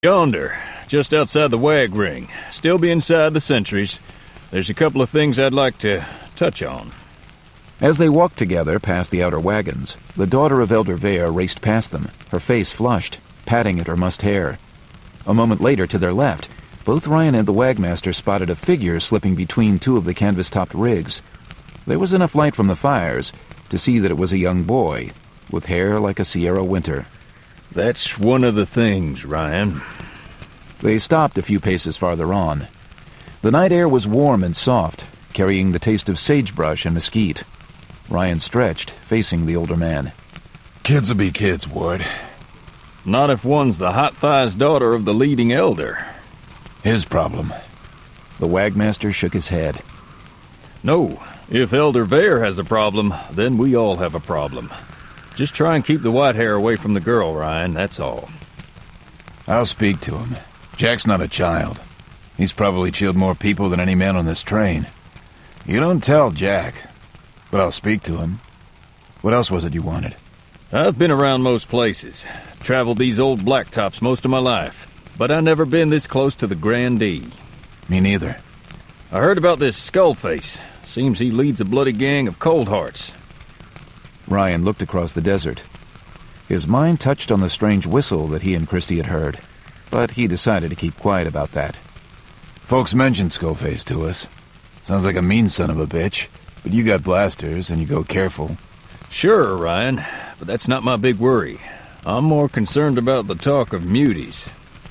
Yonder, just outside the wag ring, still be inside the sentries. There's a couple of things I'd like to touch on. As they walked together past the outer wagons, the daughter of Elder Vare raced past them, her face flushed, patting at her mussed hair. A moment later, to their left, both Ryan and the wagmaster spotted a figure slipping between two of the canvas-topped rigs. There was enough light from the fires to see that it was a young boy, with hair like a Sierra winter. That's one of the things, Ryan. They stopped a few paces farther on. The night air was warm and soft, carrying the taste of sagebrush and mesquite. Ryan stretched, facing the older man. Kids will be kids, Ward. Not if one's the hot-thighs daughter of the leading elder. His problem. The wagmaster shook his head. No, if Elder Vare has a problem, then we all have a problem. Just try and keep the white hair away from the girl, Ryan, that's all. I'll speak to him. Jack's not a child. He's probably chilled more people than any man on this train. You don't tell Jack, but I'll speak to him. What else was it you wanted? I've been around most places. Traveled these old blacktops most of my life. But I never been this close to the Grandee. Me neither. I heard about this Skullface. Seems he leads a bloody gang of cold hearts. Ryan looked across the desert. His mind touched on the strange whistle that he and Christy had heard, but he decided to keep quiet about that. Folks mentioned Skullface to us. Sounds like a mean son of a bitch, but you got blasters and you go careful. Sure, Ryan, but that's not my big worry. I'm more concerned about the talk of muties.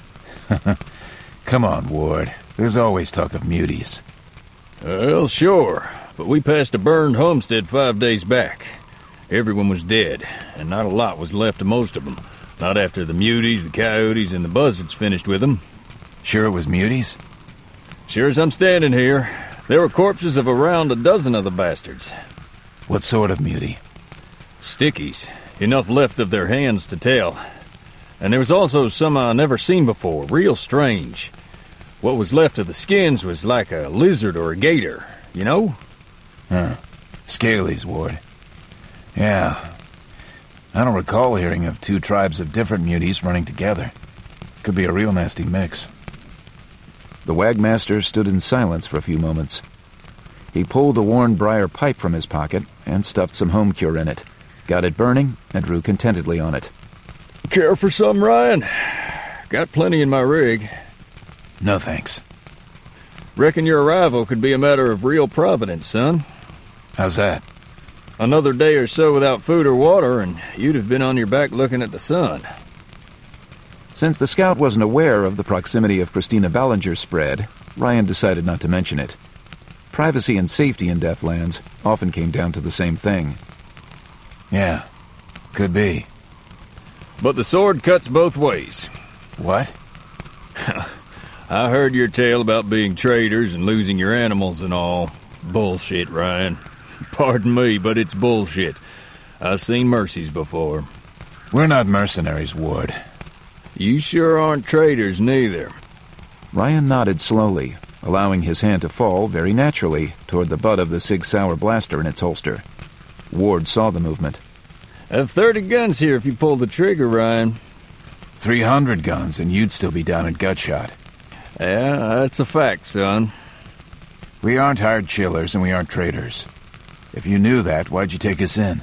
Come on, Ward. There's always talk of muties. Well, sure, but we passed a burned homestead 5 days back. Everyone was dead, and not a lot was left of most of them. Not after the muties, the coyotes, and the buzzards finished with them. Sure it was muties? Sure as I'm standing here, there were corpses of around a dozen of the bastards. What sort of mutie? Stickies. Enough left of their hands to tell. And there was also some I never seen before, real strange. What was left of the skins was like a lizard or a gator, you know? Huh. Scalies, Ward. Yeah. I don't recall hearing of two tribes of different muties running together. Could be a real nasty mix. The wagmaster stood in silence for a few moments. He pulled a worn briar pipe from his pocket and stuffed some home cure in it, got it burning, and drew contentedly on it. Care for some, Ryan? Got plenty in my rig. No thanks. Reckon your arrival could be a matter of real providence, son. How's that? Another day or so without food or water, and you'd have been on your back looking at the sun. Since the scout wasn't aware of the proximity of Christina Ballinger's spread, Ryan decided not to mention it. Privacy and safety in Deathlands often came down to the same thing. Yeah, could be. But the sword cuts both ways. What? I heard your tale about being traitors and losing your animals and all. Bullshit, Ryan. Pardon me, but it's bullshit. I've seen mercies before. We're not mercenaries, Ward. You sure aren't traitors, neither. Ryan nodded slowly, allowing his hand to fall very naturally toward the butt of the Sig Sauer blaster in its holster. Ward saw the movement. I've 30 guns here if you pull the trigger, Ryan. 300 guns and you'd still be down at Gutshot. Yeah, that's a fact, son. We aren't hired chillers and we aren't traitors. If you knew that, why'd you take us in?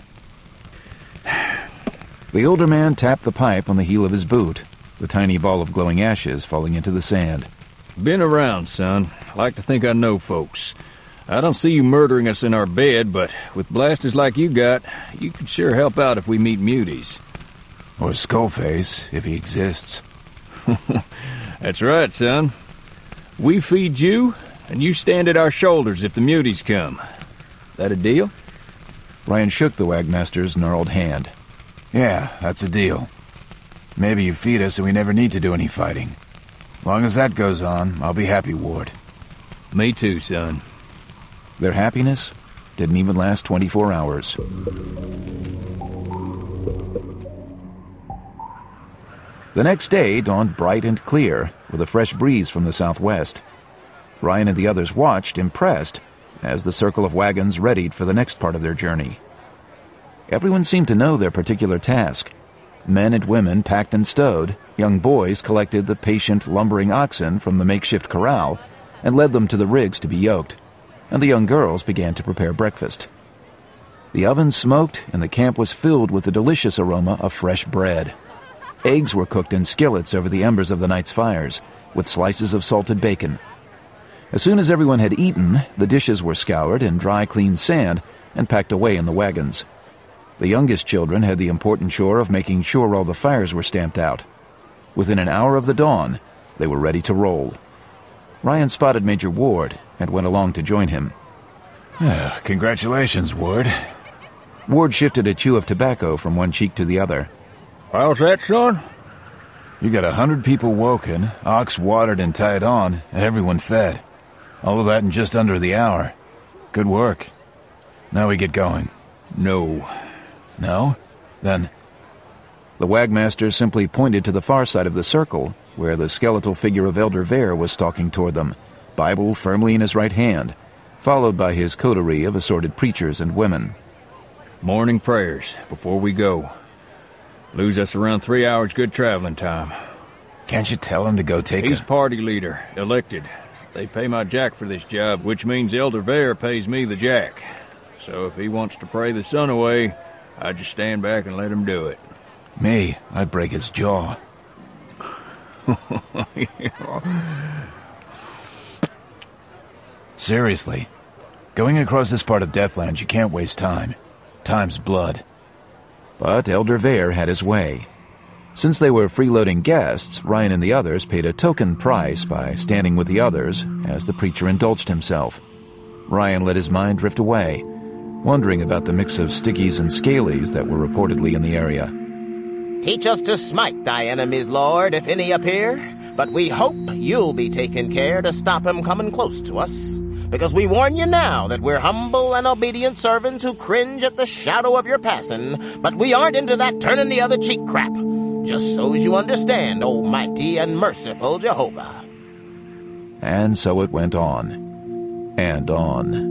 The older man tapped the pipe on the heel of his boot, the tiny ball of glowing ashes falling into the sand. Been around, son. Like to think I know folks. I don't see you murdering us in our bed, but with blasters like you got, you could sure help out if we meet muties. Or Skullface, if he exists. That's right, son. We feed you, and you stand at our shoulders if the muties come. That a deal? Ryan shook the wagmaster's gnarled hand. Yeah, that's a deal. Maybe you feed us and we never need to do any fighting. Long as that goes on, I'll be happy, Ward. Me too, son. Their happiness didn't even last 24 hours. The next day dawned bright and clear, with a fresh breeze from the southwest. Ryan and the others watched, impressed, as the circle of wagons readied for the next part of their journey. Everyone seemed to know their particular task. Men and women packed and stowed, Young boys collected the patient, lumbering oxen from the makeshift corral and led them to the rigs to be yoked, and the young girls began to prepare breakfast. The oven smoked, and the camp was filled with the delicious aroma of fresh bread. Eggs were cooked in skillets over the embers of the night's fires, with slices of salted bacon. As soon as everyone had eaten, the dishes were scoured in dry, clean sand and packed away in the wagons. The youngest children had the important chore of making sure all the fires were stamped out. Within an hour of the dawn, they were ready to roll. Ryan spotted Major Ward and went along to join him. Congratulations, Ward. Ward shifted a chew of tobacco from one cheek to the other. How's that, son? You got 100 people woken, ox watered and tied on, and everyone fed. All of that in just under the hour. Good work. Now we get going. No. No? Then... The wagmaster simply pointed to the far side of the circle, where the skeletal figure of Elder Vare was stalking toward them, Bible firmly in his right hand, followed by his coterie of assorted preachers and women. Morning prayers before we go. Lose us around 3 hours good traveling time. Can't you tell him to go take He's party leader, elected. They pay my jack for this job, which means Elder Vare pays me the jack. So if he wants to pray the sun away, I just stand back and let him do it. Me, I'd break his jaw. Seriously. Going across this part of Deathlands, you can't waste time. Time's blood. But Elder Vare had his way. Since they were freeloading guests, Ryan and the others paid a token price by standing with the others as the preacher indulged himself. Ryan let his mind drift away, wondering about the mix of stickies and scalies that were reportedly in the area. Teach us to smite thy enemies, Lord, if any appear, but we hope you'll be taking care to stop 'em coming close to us, because we warn you now that we're humble and obedient servants who cringe at the shadow of your passing, but we aren't into that turning the other cheek crap, just so's you understand, almighty and merciful Jehovah. And so it went on, and on.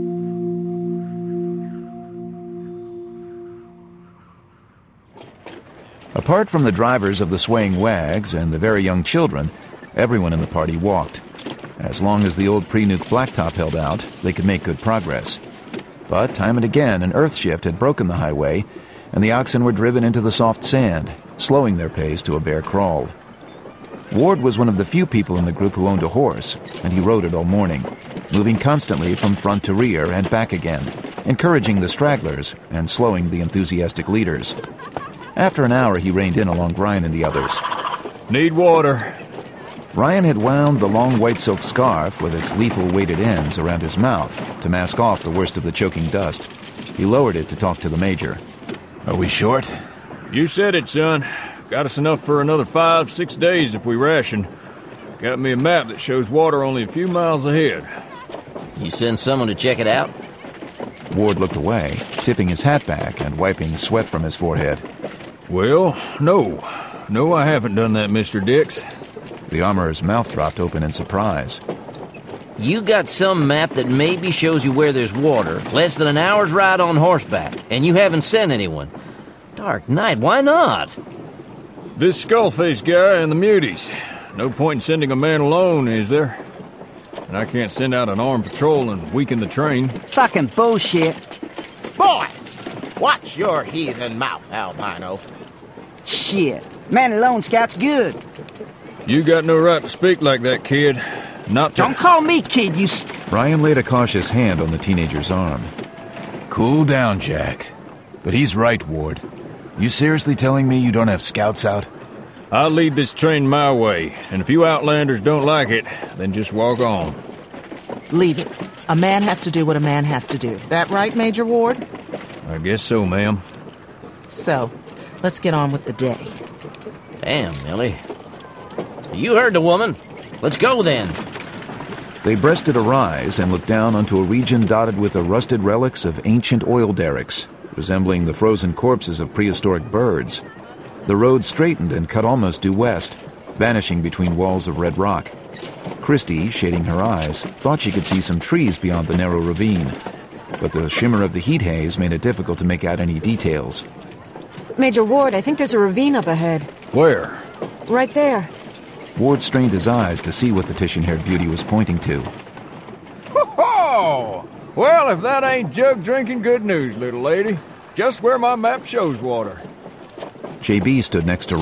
Apart from the drivers of the swaying wags and the very young children, everyone in the party walked. As long as the old pre-nuke blacktop held out, they could make good progress. But time and again, an earth shift had broken the highway, and the oxen were driven into the soft sand, slowing their pace to a bare crawl. Ward was one of the few people in the group who owned a horse, and he rode it all morning, moving constantly from front to rear and back again, encouraging the stragglers and slowing the enthusiastic leaders. After an hour, he reined in along Ryan and the others. Need water. Ryan had wound the long white silk scarf with its lethal weighted ends around his mouth to mask off the worst of the choking dust. He lowered it to talk to the major. Are we short? You said it, son. Got us enough for another 5-6 days if we ration. Got me a map that shows water only a few miles ahead. You send someone to check it out? Ward looked away, tipping his hat back and wiping sweat from his forehead. Well, no. No, I haven't done that, Mr. Dix. The armorer's mouth dropped open in surprise. You got some map that maybe shows you where there's water, less than an hour's ride on horseback, and you haven't sent anyone. Dark night, why not? This skull-faced guy and the muties. No point in sending a man alone, is there? And I can't send out an armed patrol and weaken the train. Fucking bullshit. Boy! Watch your heathen mouth, Albino. Shit. Man alone scout's good. You got no right to speak like that, kid. Not to... Don't call me kid, you Ryan laid a cautious hand on the teenager's arm. Cool down, Jack. But he's right, Ward. You seriously telling me you don't have scouts out? I'll lead this train my way, and if you outlanders don't like it, then just walk on. Leave it. A man has to do what a man has to do. That right, Major Ward? I guess so, ma'am. So, let's get on with the day. Damn, Millie. You heard the woman. Let's go, then. They breasted a rise and looked down onto a region dotted with the rusted relics of ancient oil derricks, resembling the frozen corpses of prehistoric birds. The road straightened and cut almost due west, vanishing between walls of red rock. Christie, shading her eyes, thought she could see some trees beyond the narrow ravine, but the shimmer of the heat haze made it difficult to make out any details. Major Ward, I think there's a ravine up ahead. Where? Right there. Ward strained his eyes to see what the Titian-haired beauty was pointing to. Ho-ho! Well, if that ain't jug-drinking good news, little lady. Just where my map shows water. JB stood next to